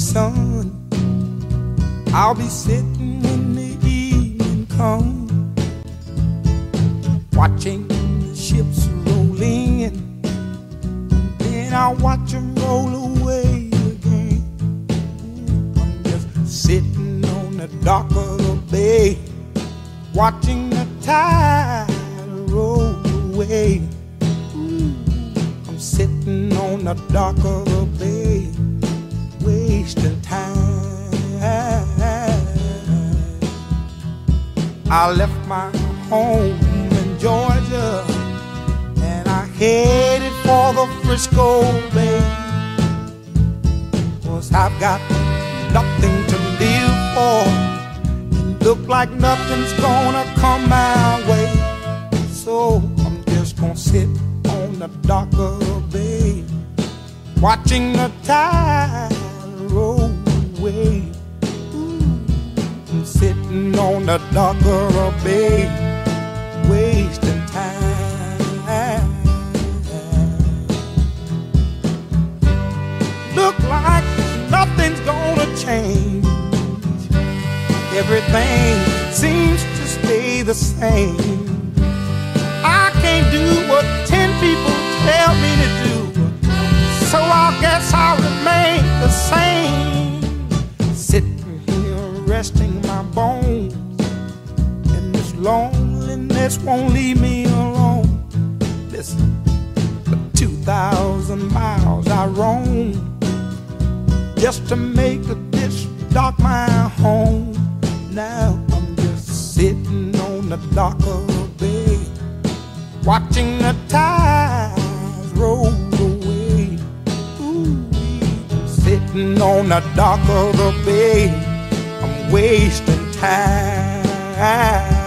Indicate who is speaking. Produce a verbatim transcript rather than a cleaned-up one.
Speaker 1: sun. I'll be sitting when the evening comes, watching the ships roll in, then I'll watch them roll away again. I'm just sitting on the dock of the bay, watching the tide roll away. I'm sitting on the dock of the bay, wasting time. I left my home in Georgia and I headed for the Frisco Bay, 'cause I've got nothing to live for and look like nothing's gonna come my way. So I'm just gonna sit on the dock of the bay, watching the tide roll away. I'm sitting on the dock of the bay, wasting time. Look like nothing's gonna change. Everything seems to stay the same. I can't do what ten people tell me to do, so I guess I'll remain the same. Sitting here resting my bones, and this loneliness won't leave me alone. Listen, for two thousand miles I roam just to make this dock my home. Now I'm just sitting on the dock of the bay, watching the tides roll away. Ooh, I'm sitting on the dock of the bay, I'm wasting time.